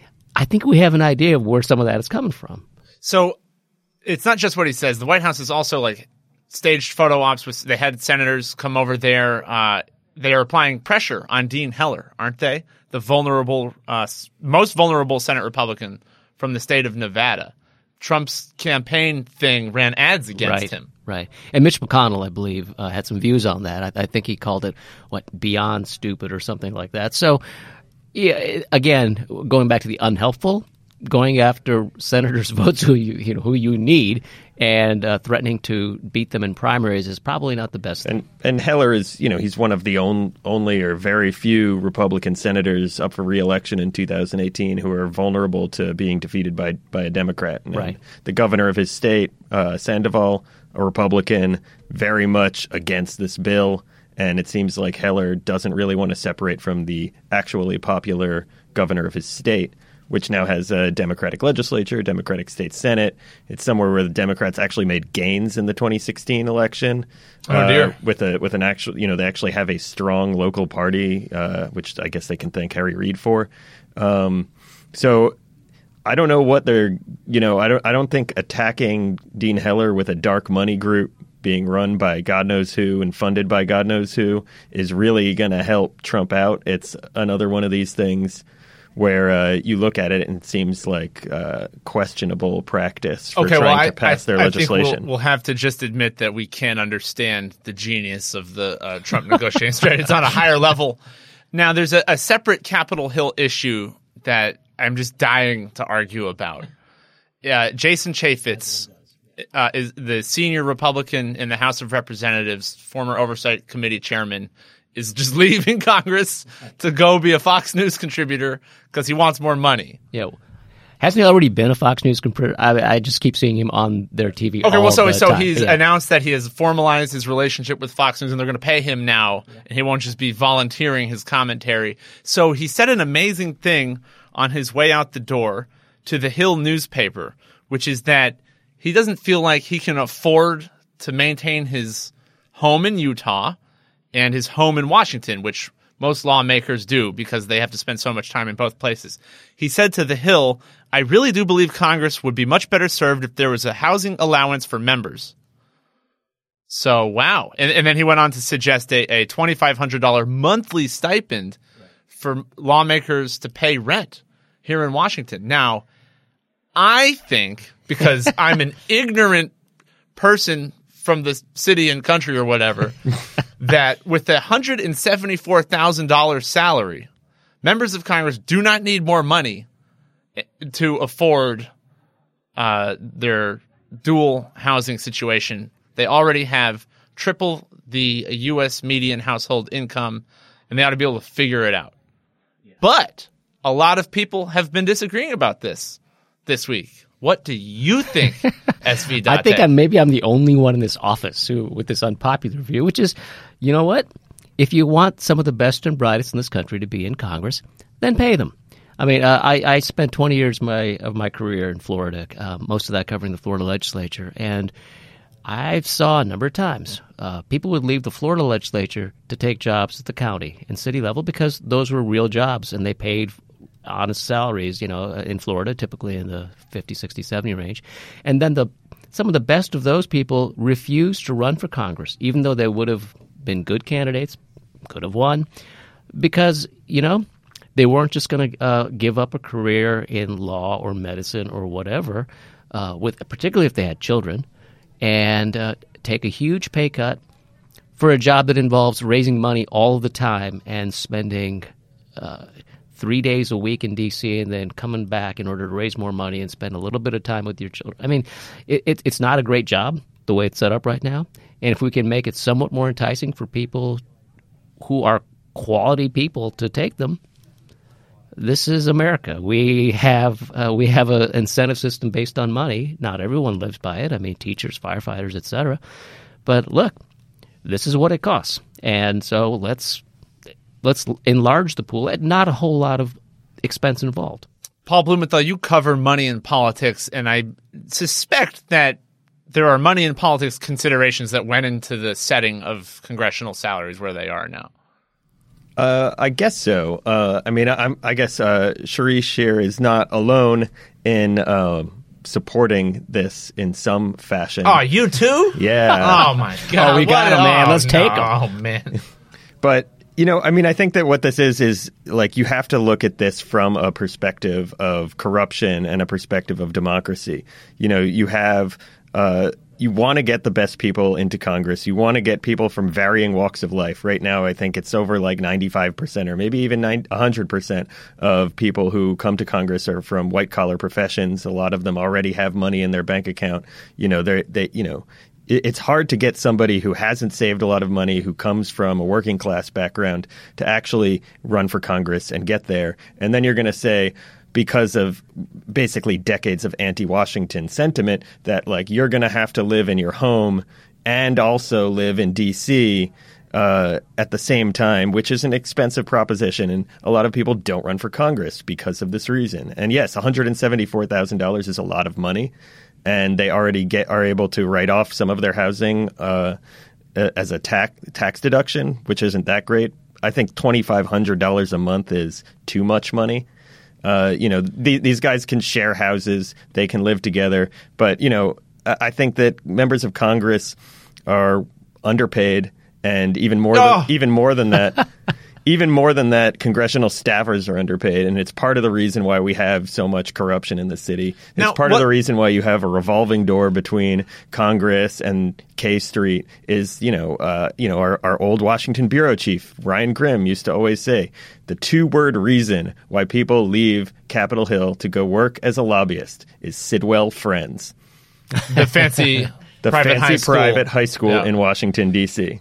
Speaker 8: I think we have an idea of where some of that is coming from.
Speaker 5: So it's not just what he says. The White House is also like staged photo ops. With, they had senators come over there. Uh, they are applying pressure on Dean Heller, aren't they? The vulnerable, uh, most vulnerable Senate Republican from the state of Nevada. Trump's campaign thing ran ads against
Speaker 8: right,
Speaker 5: him.
Speaker 8: Right. And Mitch McConnell, I believe, uh, had some views on that. I, I think he called it, what, beyond stupid or something like that. So, yeah, again, going back to the unhelpful, going after senators' votes who you, you know, who you need and uh, threatening to beat them in primaries is probably not the best thing.
Speaker 9: And, and Heller is, you know, he's one of the on, only or very few Republican senators up for re-election in two thousand eighteen who are vulnerable to being defeated by, by a Democrat. And
Speaker 8: right.
Speaker 9: The governor of his state, uh, Sandoval, a Republican, very much against this bill. And it seems like Heller doesn't really want to separate from the actually popular governor of his state, which now has a Democratic legislature, Democratic state senate. It's somewhere where the Democrats actually made gains in the twenty sixteen election.
Speaker 5: Oh, dear.
Speaker 9: Uh, with a with an actual, you know, they actually have a strong local party, uh, which I guess they can thank Harry Reid for. Um, so I don't know what they're, you know, I don't I don't think attacking Dean Heller with a dark money group being run by God knows who and funded by God knows who is really going to help Trump out. It's another one of these things where uh, you look at it and it seems like uh, questionable practice for
Speaker 5: okay,
Speaker 9: trying
Speaker 5: well, I,
Speaker 9: to pass
Speaker 5: I,
Speaker 9: their
Speaker 5: I
Speaker 9: legislation.
Speaker 5: Think we'll, we'll have to just admit that we can't understand the genius of the uh, Trump negotiating strategy. It's on a higher level. Now, there's a, a separate Capitol Hill issue that I'm just dying to argue about. Uh, Jason Chaffetz uh, is the senior Republican in the House of Representatives, former Oversight Committee chairman, is just leaving Congress to go be a Fox News contributor because he wants more money.
Speaker 8: Yeah. Hasn't he already been a Fox News contributor? I, I just keep seeing him on their T V.
Speaker 5: Okay,
Speaker 8: all
Speaker 5: well, so
Speaker 8: the
Speaker 5: so
Speaker 8: time.
Speaker 5: he's
Speaker 8: yeah.
Speaker 5: announced that he has formalized his relationship with Fox News, and they're going to pay him now, and he won't just be volunteering his commentary. So he said an amazing thing on his way out the door to the Hill newspaper, which is that he doesn't feel like he can afford to maintain his home in Utah and his home in Washington, which most lawmakers do because they have to spend so much time in both places. He said to The Hill, "I really do believe Congress would be much better served if there was a housing allowance for members." So, wow. And, and then he went on to suggest a, a twenty-five hundred dollars monthly stipend for lawmakers to pay rent here in Washington. Now, I think, because I'm an ignorant person from the city and country or whatever, that with a one hundred seventy-four thousand dollars salary, members of Congress do not need more money to afford uh, their dual housing situation. They already have triple the U S median household income, and they ought to be able to figure it out. Yeah. But a lot of people have been disagreeing about this this week. What do you think, S V Date?
Speaker 8: I think I'm, maybe I'm the only one in this office who, with this unpopular view, which is, you know what? If you want some of the best and brightest in this country to be in Congress, then pay them. I mean, uh, I, I spent twenty years of my, of my career in Florida, uh, most of that covering the Florida legislature, and I saw a number of times uh, people would leave the Florida legislature to take jobs at the county and city level because those were real jobs and they paid honest salaries, you know, in Florida, typically in the fifty, sixty, seventy range. And then the some of the best of those people refused to run for Congress, even though they would have been good candidates, could have won, because, you know, they weren't just going to uh, give up a career in law or medicine or whatever, uh, with particularly if they had children, and uh, take a huge pay cut for a job that involves raising money all the time and spending uh, three days a week in D C and then coming back in order to raise more money and spend a little bit of time with your children. I mean, it, it, it's not a great job the way it's set up right now. And if we can make it somewhat more enticing for people who are quality people to take them, this is America. We have uh, we have an incentive system based on money. Not everyone lives by it. I mean, teachers, firefighters, et cetera. But look, this is what it costs, and so let's let's enlarge the pool. And not a whole lot of expense involved.
Speaker 5: Paul Blumenthal, you cover money in politics, and I suspect that there are money in politics considerations that went into the setting of congressional salaries where they are now.
Speaker 9: Uh, I guess so. Uh, I mean, I'm, I guess uh, Sharice here is not alone in uh, supporting this in some fashion.
Speaker 5: Oh, you too?
Speaker 9: Yeah.
Speaker 5: Oh, my God.
Speaker 8: Oh, we got him, man. Let's take him.
Speaker 5: Oh, man.
Speaker 9: But, you know, I mean, I think that what this is, is like you have to look at this from a perspective of corruption and a perspective of democracy. You know, you have uh, you want to get the best people into Congress. You want to get people from varying walks of life. Right now, I think it's over like ninety-five percent or maybe even one hundred percent of people who come to Congress are from white-collar professions. A lot of them already have money in their bank account. You know, they're, they, you know, it, it's hard to get somebody who hasn't saved a lot of money, who comes from a working class background, to actually run for Congress and get there. And then you're going to say, because of basically decades of anti-Washington sentiment, that like you're going to have to live in your home and also live in D C uh, at the same time, which is an expensive proposition. And a lot of people don't run for Congress because of this reason. And yes, one hundred seventy-four thousand dollars is a lot of money, and they already get are able to write off some of their housing uh, as a tax tax deduction, which isn't that great. I think twenty-five hundred dollars a month is too much money. Uh, you know, th- these guys can share houses, they can live together. But, you know, I, I think that members of Congress are underpaid, and even more
Speaker 5: oh.
Speaker 9: than, even more than that, even more than that, congressional staffers are underpaid. And it's part of the reason why we have so much corruption in the city. It's
Speaker 5: now,
Speaker 9: part
Speaker 5: what-
Speaker 9: of the reason why you have a revolving door between Congress and K Street is, you know, uh, you know, our, our old Washington bureau chief, Ryan Grimm, used to always say, the two-word reason why people leave Capitol Hill to go work as a lobbyist is Sidwell Friends.
Speaker 5: The fancy
Speaker 9: the
Speaker 5: private
Speaker 9: fancy
Speaker 5: high school.
Speaker 9: private high school
Speaker 5: Yeah.
Speaker 9: in Washington, D C.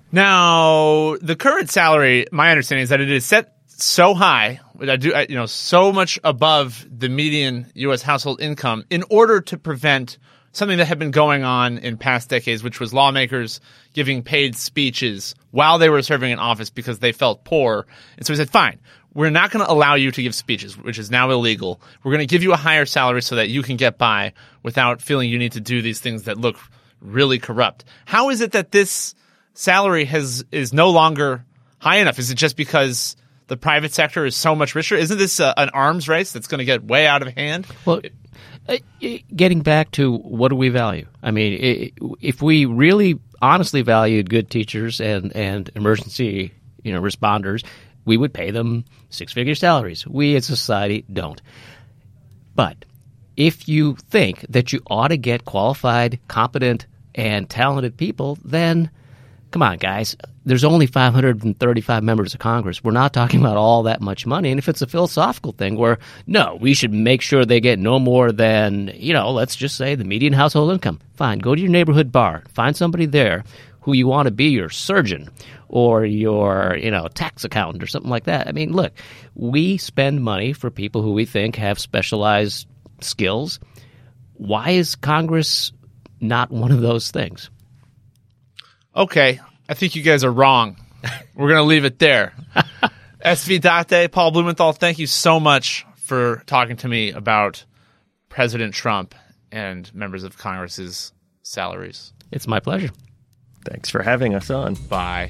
Speaker 5: Now, the current salary, my understanding is that it is set so high, I do, you know, so much above the median U S household income in order to prevent something that had been going on in past decades, which was lawmakers giving paid speeches while they were serving in office because they felt poor. And so he said, fine, we're not going to allow you to give speeches, which is now illegal. We're going to give you a higher salary so that you can get by without feeling you need to do these things that look really corrupt. How is it that this salary has is no longer high enough? Is it just because the private sector is so much richer? Isn't this a, an arms race that's going to get way out of hand?
Speaker 8: Well, uh, getting back to what do we value? I mean, if we really honestly valued good teachers and, and emergency you know responders, we would pay them six-figure salaries. We as a society don't. But if you think that you ought to get qualified, competent, and talented people, then come on, guys. There's only five hundred thirty-five members of Congress. We're not talking about all that much money. And if it's a philosophical thing where, no, we should make sure they get no more than, you know, let's just say the median household income. Fine, go to your neighborhood bar. Find somebody there who you want to be your surgeon or your, you know, tax accountant or something like that. I mean, look, we spend money for people who we think have specialized skills. Why is Congress not one of those things?
Speaker 5: Okay, I think you guys are wrong. We're going to leave it there. S V Date, Paul Blumenthal, thank you so much for talking to me about President Trump and members of Congress's salaries.
Speaker 8: It's my pleasure.
Speaker 9: Thanks for having us on.
Speaker 5: Bye.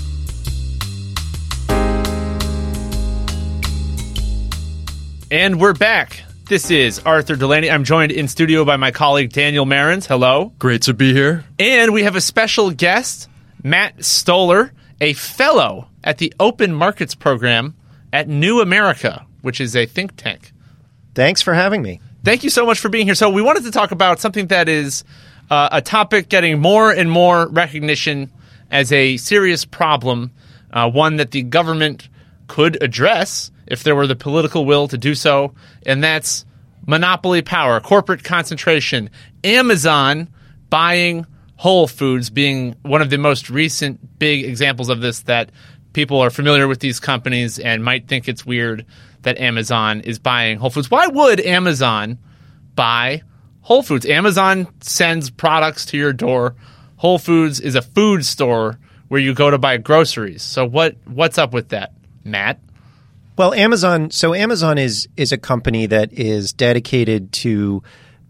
Speaker 5: And we're back. This is Arthur Delaney. I'm joined in studio by my colleague Daniel Marins. Hello.
Speaker 11: Great to be here.
Speaker 5: And we have a special guest, Matt Stoller, a fellow at the Open Markets Program at New America, which is a think tank.
Speaker 12: Thanks for having me.
Speaker 5: Thank you so much for being here. So we wanted to talk about something that is uh, a topic getting more and more recognition as a serious problem, uh, one that the government could address if there were the political will to do so, and that's monopoly power, corporate concentration. Amazon buying Whole Foods being one of the most recent big examples of this, that people are familiar with these companies and might think it's weird that Amazon is buying Whole Foods. Why would Amazon buy Whole Foods? Amazon sends products to your door. Whole Foods is a food store where you go to buy groceries. So what what's up with that, Matt?
Speaker 12: Well, Amazon, so Amazon is is a company that is dedicated to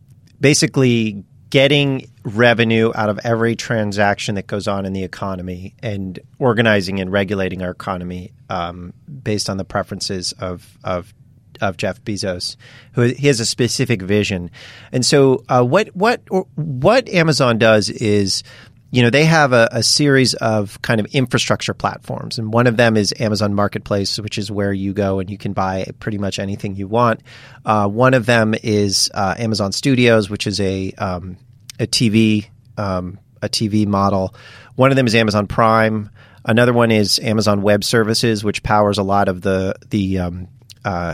Speaker 12: basically getting revenue out of every transaction that goes on in the economy and organizing and regulating our economy um, based on the preferences of of of Jeff Bezos, who he has a specific vision. And so uh, what what what Amazon does is, you know, they have a, a series of kind of infrastructure platforms, and one of them is Amazon Marketplace, which is where you go and you can buy pretty much anything you want. Uh, one of them is uh, Amazon Studios, which is a um, a T V um, a T V model. One of them is Amazon Prime. Another one is Amazon Web Services, which powers a lot of the the um, uh,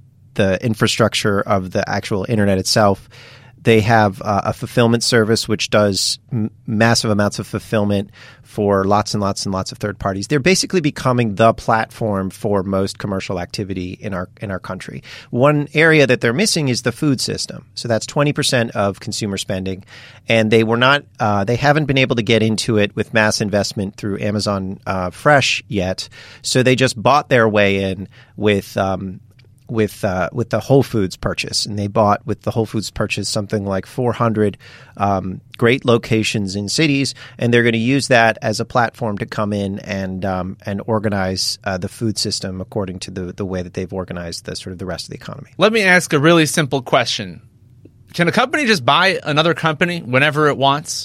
Speaker 12: the infrastructure of the actual internet itself. They have uh, a fulfillment service which does m- massive amounts of fulfillment for lots and lots and lots of third parties. They're basically becoming the platform for most commercial activity in our in our country. One area that they're missing is the food system. So that's twenty percent of consumer spending, and they were not uh, they haven't been able to get into it with mass investment through Amazon uh, Fresh yet. So they just bought their way in with. Um, with uh, with the Whole Foods purchase. And they bought with the Whole Foods purchase something like four hundred um, great locations in cities, and they're going to use that as a platform to come in and um, and organize uh, the food system according to the, the way that they've organized the sort of the rest of the economy.
Speaker 5: Let me ask a really simple question. Can a company just buy another company whenever it wants,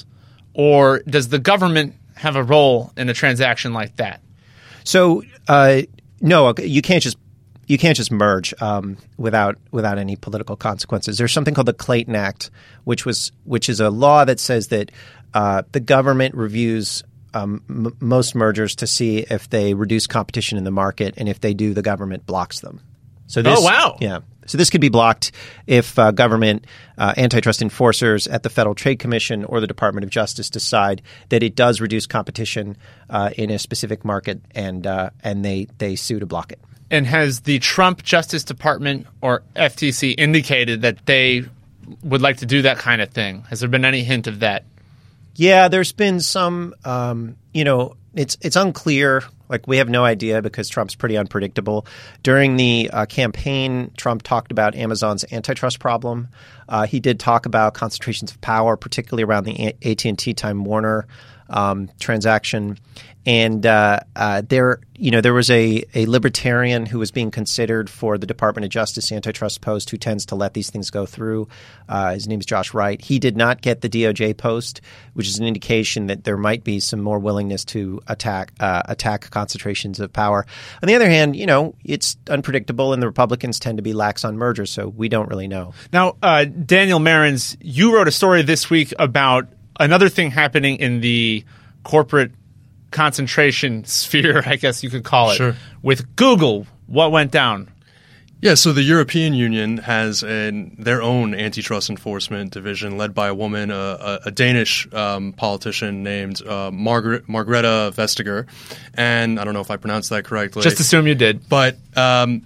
Speaker 5: or does the government have a role in a transaction like that?
Speaker 12: So uh, no, you can't just You can't just merge um, without without any political consequences. There's something called the Clayton Act, which was which is a law that says that uh, the government reviews um, m- most mergers to see if they reduce competition in the market, and if they do, the government blocks them. So this,
Speaker 5: oh wow!
Speaker 12: Yeah. So this could be blocked if uh, government uh, antitrust enforcers at the Federal Trade Commission or the Department of Justice decide that it does reduce competition uh, in a specific market, and uh, and they they sue to block it.
Speaker 5: And has the Trump Justice Department or F T C indicated that they would like to do that kind of thing? Has there been any hint of that?
Speaker 12: Yeah, there's been some, um, you know, it's it's unclear. Like, we have no idea because Trump's pretty unpredictable. During the uh, campaign, Trump talked about Amazon's antitrust problem. Uh, he did talk about concentrations of power, particularly around the A T and T Time Warner um, transaction. And uh, uh, there, you know, there was a, a libertarian who was being considered for the Department of Justice antitrust post who tends to let these things go through. Uh, his name is Josh Wright. He did not get the D O J post, which is an indication that there might be some more willingness to attack uh, attack concentrations of power. On the other hand, you know, it's unpredictable, and the Republicans tend to be lax on mergers, so we don't really know.
Speaker 5: Now, uh, Daniel Marins, you wrote a story this week about another thing happening in the corporate concentration sphere, I guess you could call it,
Speaker 11: Sure.
Speaker 5: with Google. What went down?
Speaker 11: Yeah, so the European Union has an, their own antitrust enforcement division led by a woman, a, a, a Danish um, politician named uh, Margaret Margrethe Vestager. And I don't know if I pronounced that correctly.
Speaker 5: Just assume you did.
Speaker 11: But um,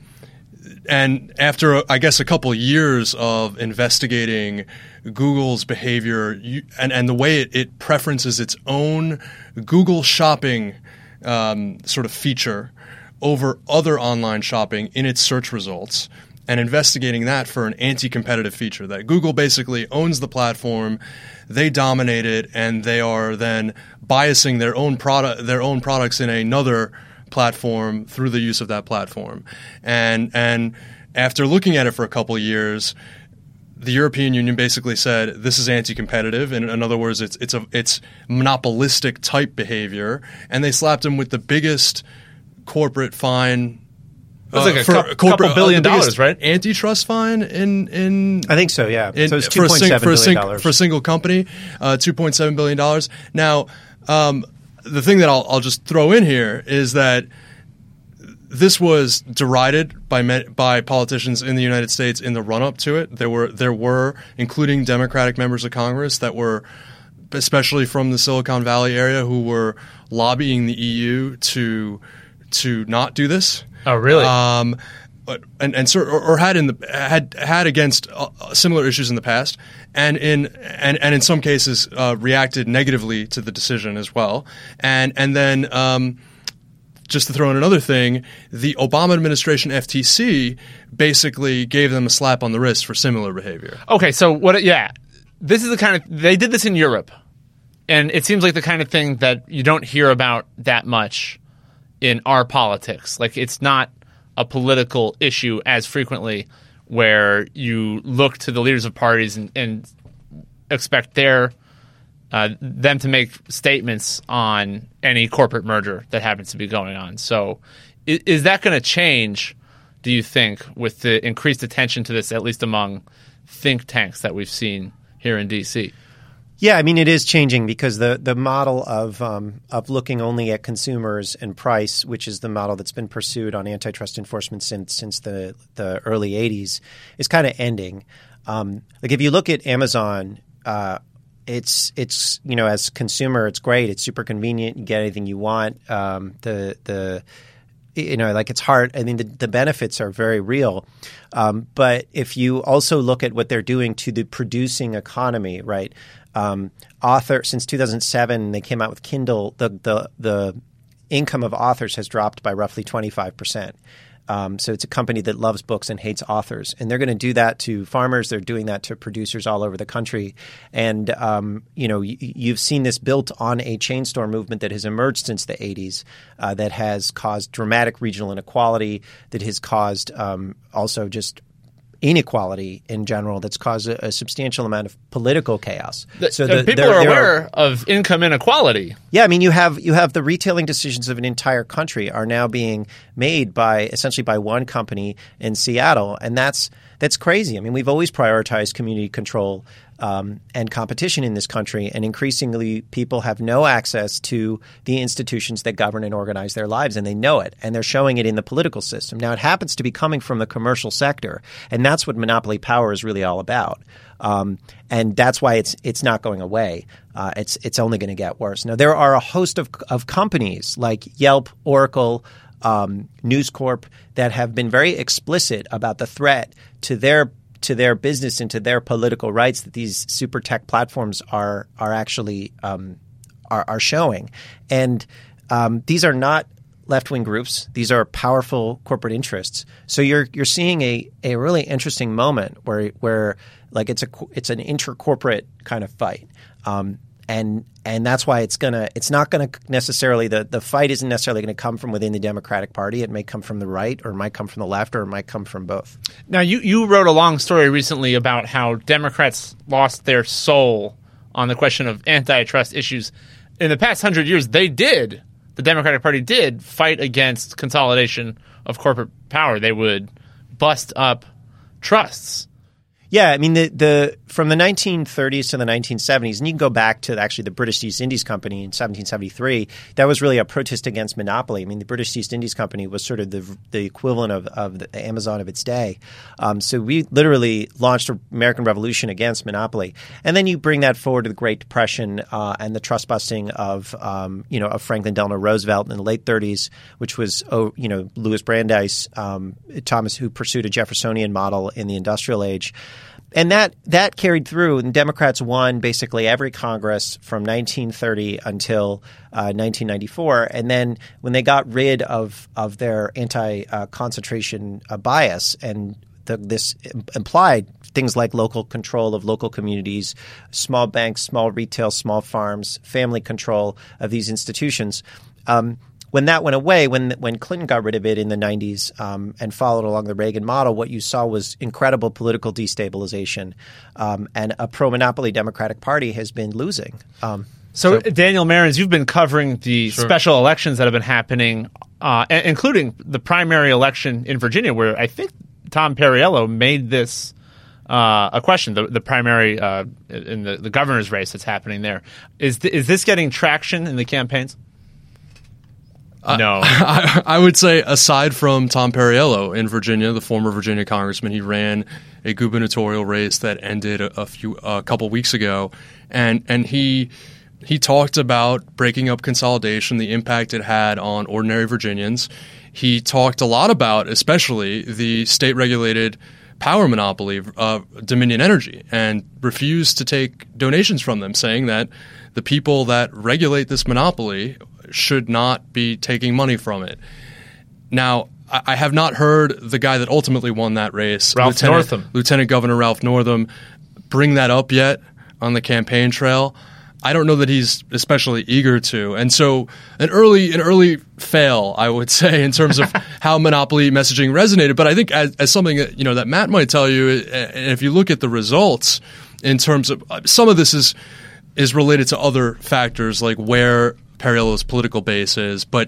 Speaker 11: and after, I guess, a couple years of investigating Google's behavior you, and, and the way it, it preferences its own Google shopping um, sort of feature over other online shopping in its search results, and investigating that for an anti-competitive feature, that Google basically owns the platform, they dominate it, and they are then biasing their own product, their own products in another platform through the use of that platform. And and after looking at it for a couple of years, the European Union basically said this is anti-competitive, and in other words, it's it's a it's monopolistic type behavior, and they slapped him with the biggest corporate fine.
Speaker 5: That's
Speaker 11: uh,
Speaker 5: like a
Speaker 11: for
Speaker 5: couple,
Speaker 11: corporate,
Speaker 5: couple billion
Speaker 11: uh, the biggest
Speaker 5: dollars, right?
Speaker 11: Antitrust fine in in
Speaker 12: I think so. Yeah,
Speaker 11: in,
Speaker 12: so it's
Speaker 11: for
Speaker 12: two
Speaker 11: a
Speaker 12: point
Speaker 11: sing,
Speaker 12: seven
Speaker 11: for a
Speaker 12: billion
Speaker 11: sing,
Speaker 12: dollars
Speaker 11: for a single company, uh, two point seven billion dollars. Now, um, the thing that I'll, I'll just throw in here is that this was derided by by politicians in the United States in the run-up to it. There were there were, including Democratic members of Congress that were, especially from the Silicon Valley area, who were lobbying the E U to to not do this.
Speaker 5: Oh, really?
Speaker 11: Um, but and and or, or had in the had had against uh, similar issues in the past, and in and, and in some cases uh, reacted negatively to the decision as well. And and then. Um, Just to throw in another thing, the Obama administration F T C basically gave them a slap on the wrist for similar behavior.
Speaker 5: Okay, so what? Yeah, this is the kind of they did this in Europe, and it seems like the kind of thing that you don't hear about that much in our politics. Like, it's not a political issue as frequently, where you look to the leaders of parties and, and expect their uh, them to make statements on any corporate merger that happens to be going on. So is, is that going to change, do you think, with the increased attention to this, at least among think tanks that we've seen here in D C?
Speaker 12: Yeah, I mean, it is changing because the, the model of um, of looking only at consumers and price, which is the model that's been pursued on antitrust enforcement since since the, the early eighties, is kind of ending. Um, like if you look at Amazon, uh, it's it's you know, as a consumer, it's great. It's super convenient. You get anything you want. Um, the the you know, like it's hard. I mean, the, the benefits are very real. Um, but if you also look at what they're doing to the producing economy, right? Um, author since two thousand seven, they came out with Kindle. The the the income of authors has dropped by roughly twenty-five percent. Um, so it's a company that loves books and hates authors, and they're going to do that to farmers. They're doing that to producers all over the country. And um, you know, y- you've seen this built on a chain store movement that has emerged since the eighties, uh, that has caused dramatic regional inequality, that has caused um, also just inequality in general, that's caused a, a substantial amount of political chaos.
Speaker 5: The,
Speaker 12: so
Speaker 5: the,
Speaker 12: the,
Speaker 5: people
Speaker 12: there,
Speaker 5: are
Speaker 12: there
Speaker 5: aware
Speaker 12: are,
Speaker 5: of income inequality.
Speaker 12: Yeah, I mean, you have you have the retailing decisions of an entire country are now being made by essentially by one company in Seattle, and that's that's crazy. I mean, we've always prioritized community control um, and competition in this country, and increasingly people have no access to the institutions that govern and organize their lives, and they know it, and they're showing it in the political system. Now, it happens to be coming from the commercial sector, and that's what monopoly power is really all about. Um, and that's why it's it's not going away. Uh, it's it's only going to get worse. Now, there are a host of of companies like Yelp, Oracle, um, News Corp that have been very explicit about the threat to their to their business and to their political rights that these super tech platforms are are actually um, are, are showing. And um, these are not left-wing groups. These are powerful corporate interests. So you're you're seeing a a really interesting moment where where like it's a it's an intercorporate kind of fight. Um, and and that's why it's gonna it's not gonna necessarily the the fight isn't necessarily going to come from within the Democratic Party. It may come from the right, or it might come from the left, or it might come from both.
Speaker 5: Now, you you wrote a long story recently about how Democrats lost their soul on the question of antitrust issues. In the past hundred years, they did. The Democratic Party did fight against consolidation of corporate power. They would bust up trusts.
Speaker 12: Yeah, I mean, the, the from the nineteen thirties to the nineteen seventies, and you can go back to actually the British East Indies Company in seventeen seventy-three, that was really a protest against monopoly. I mean, the British East Indies Company was sort of the the equivalent of, of the Amazon of its day. Um, so we literally launched an American Revolution against monopoly. And then you bring that forward to the Great Depression uh, and the trust busting of, um, you know, of Franklin Delano Roosevelt in the late thirties, which was, oh, you know, Louis Brandeis, um, Thomas, who pursued a Jeffersonian model in the industrial age. And that that carried through, and Democrats won basically every Congress from nineteen thirty until uh, nineteen ninety-four. And then when they got rid of of their anti-concentration uh, bias, and the, this implied things like local control of local communities, small banks, small retail, small farms, family control of these institutions. Um, When that went away, when when Clinton got rid of it in the nineties um, and followed along the Reagan model, what you saw was incredible political destabilization, um, and a pro-monopoly Democratic Party has been losing. Um,
Speaker 5: so,
Speaker 12: so,
Speaker 5: Daniel Marans, you've been covering the
Speaker 12: Sure.
Speaker 5: special elections that have been happening, uh, a- including the primary election in Virginia, where I think Tom Perriello made this uh, a question, the, the primary uh, in the, the governor's race that's happening there. Is, th- is this getting traction in the campaigns? No.
Speaker 11: I, I would say aside from Tom Perriello in Virginia, the former Virginia congressman, he ran a gubernatorial race that ended a, a few a couple weeks ago, and and he he talked about breaking up consolidation, the impact it had on ordinary Virginians. He talked a lot about, especially the state-regulated power monopoly, uh, Dominion Energy, and refused to take donations from them, saying that the people that regulate this monopoly should not be taking money from it. Now, I, I have not heard the guy that ultimately won that race,
Speaker 5: Ralph
Speaker 11: Lieutenant,
Speaker 5: Northam.
Speaker 11: Lieutenant Governor Ralph Northam, bring that up yet on the campaign trail. I don't know that he's especially eager to. And so an early an early fail, I would say, in terms of how monopoly messaging resonated. But I think as, as something that, you know, that Matt might tell you, and if you look at the results in terms of some of this is is related to other factors like where Perriello's political base is, but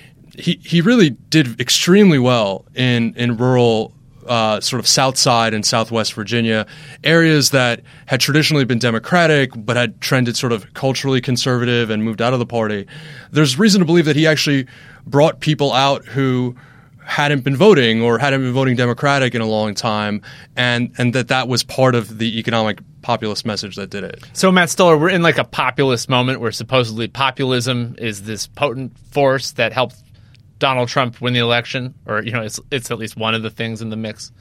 Speaker 11: he he really did extremely well in in rural uh, sort of South Side and Southwest Virginia, areas that had traditionally been Democratic but had trended sort of culturally conservative and moved out of the party. There's reason to believe that he actually brought people out who hadn't been voting or hadn't been voting Democratic in a long time, and and that that was part of the economic populist message that did it.
Speaker 5: So, Matt Stoller, we're in like a populist moment where supposedly populism is this potent force that helped Donald Trump win the election, or, you know, it's, it's at least one of the things in the mix.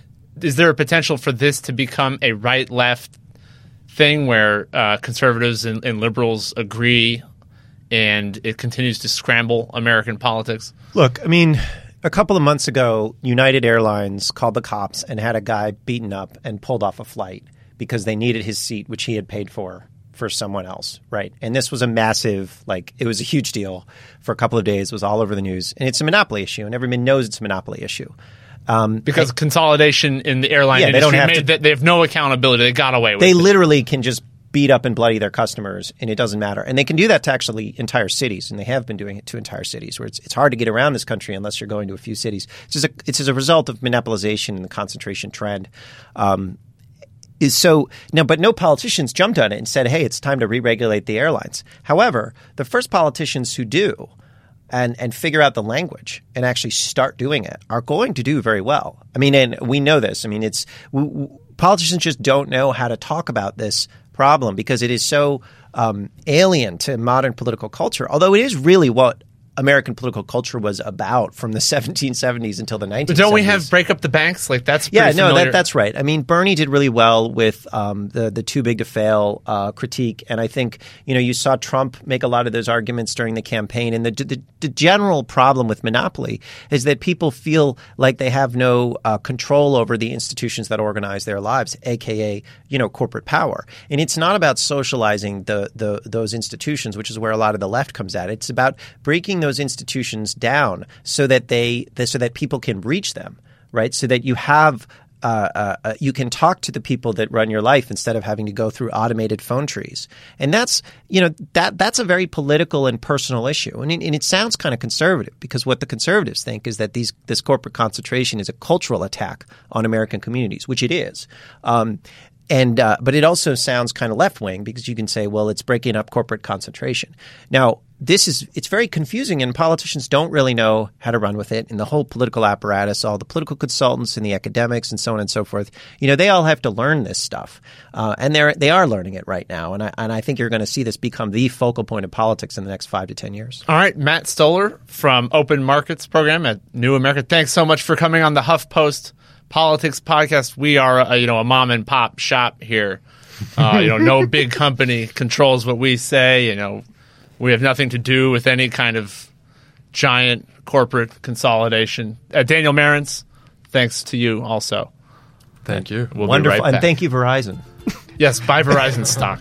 Speaker 5: Is there a potential for this to become a right-left thing where uh, conservatives and, and liberals agree and it continues to scramble American politics?
Speaker 12: Look, I mean, a couple of months ago, United Airlines called the cops and had a guy beaten up and pulled off a flight because they needed his seat, which he had paid for, for someone else, right? And this was a massive, like, it was a huge deal for a couple of days. It was all over the news. And it's a monopoly issue, and everyone knows it's a monopoly issue. Um,
Speaker 5: because
Speaker 12: I,
Speaker 5: consolidation in the airline
Speaker 12: yeah,
Speaker 5: industry
Speaker 12: they don't have
Speaker 5: made
Speaker 12: to,
Speaker 5: that they have no accountability. They got away with
Speaker 12: they
Speaker 5: it.
Speaker 12: They literally can just beat up and bloody their customers, and it doesn't matter. And they can do that to actually entire cities, and they have been doing it to entire cities, where it's it's hard to get around this country unless you're going to a few cities. It's just a, it's as a result of monopolization and the concentration trend. Um, is so now, but no politicians jumped on it and said, "Hey, it's time to re-regulate the airlines." However, the first politicians who do and and figure out the language and actually start doing it are going to do very well. I mean, and we know this. I mean, it's we, we, politicians just don't know how to talk about this problem because it is so um, alien to modern political culture. Although it is really what American political culture was about from the seventeen seventies until the nineteen seventies.
Speaker 5: But don't we have break up the banks? Like that's
Speaker 12: yeah,
Speaker 5: pretty
Speaker 12: no,
Speaker 5: familiar.
Speaker 12: that, that's right. I mean, Bernie did really well with um, the the too big to fail uh, critique, and I think you know you saw Trump make a lot of those arguments during the campaign. And the the, the general problem with monopoly is that people feel like they have no uh, control over the institutions that organize their lives, aka you know corporate power. And it's not about socializing the the those institutions, which is where a lot of the left comes at. It's about breaking those institutions down so that they so that people can reach them, right? So that you have uh, uh, you can talk to the people that run your life instead of having to go through automated phone trees. And that's you know that that's a very political and personal issue. And it, and it sounds kind of conservative because what the conservatives think is that these this corporate concentration is a cultural attack on American communities, which it is. Um, And uh, but it also sounds kind of left wing because you can say, well, it's breaking up corporate concentration. Now, this is it's very confusing, and politicians don't really know how to run with it. And the whole political apparatus, all the political consultants and the academics, and so on and so forth, you know, they all have to learn this stuff, uh, and they're they are learning it right now. And I and I think you're going to see this become the focal point of politics in the next five to ten years.
Speaker 5: All right, Matt Stoller from Open Markets Program at New America. Thanks so much for coming on the HuffPost Politics Podcast. We are, a, you know, a mom and pop shop here. Uh, you know, no big company controls what we say. You know, we have nothing to do with any kind of giant corporate consolidation. Uh, Daniel Marans, thanks to you also.
Speaker 11: Thank you.
Speaker 5: We'll
Speaker 12: Wonderful,
Speaker 5: be right back.
Speaker 12: and thank you, Verizon.
Speaker 5: Yes, buy Verizon stock.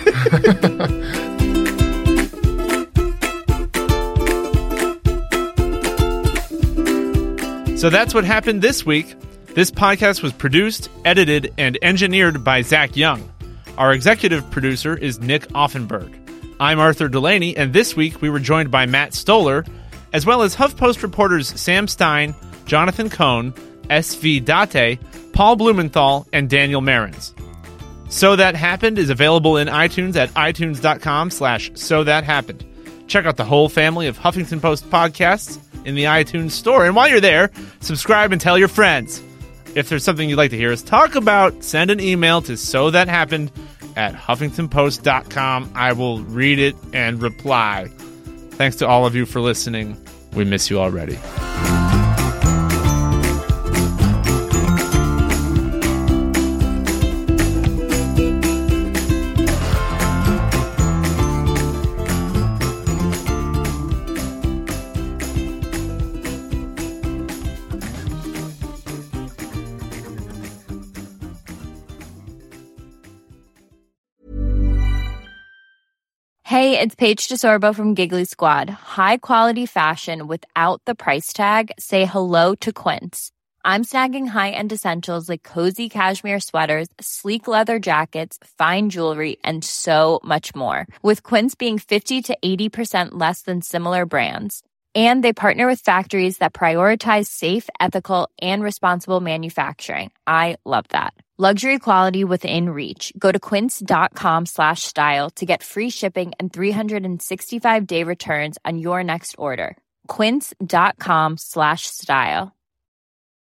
Speaker 5: So that's what happened this week. This podcast was produced, edited, and engineered by Zach Young. Our executive producer is Nick Offenberg. I'm Arthur Delaney, and this week we were joined by Matt Stoller, as well as HuffPost reporters Sam Stein, Jonathan Cohn, S V Date, Paul Blumenthal, and Daniel Marans. So That Happened is available in iTunes at itunes.com slash so that happened. Check out the whole family of Huffington Post podcasts in the iTunes store. And while you're there, subscribe and tell your friends. If there's something you'd like to hear us talk about, send an email to so that happened at huffington post dot com. I will read it and reply. Thanks to all of you for listening. We miss you already.
Speaker 13: Hey, it's Paige DeSorbo from Giggly Squad. High quality fashion without the price tag. Say hello to Quince. I'm snagging high-end essentials like cozy cashmere sweaters, sleek leather jackets, fine jewelry, and so much more. With Quince being fifty to eighty percent less than similar brands. And they partner with factories that prioritize safe, ethical, and responsible manufacturing. I love that. Luxury quality within reach. Go to quince.com slash style to get free shipping and three sixty-five day returns on your next order. Quince.com slash style.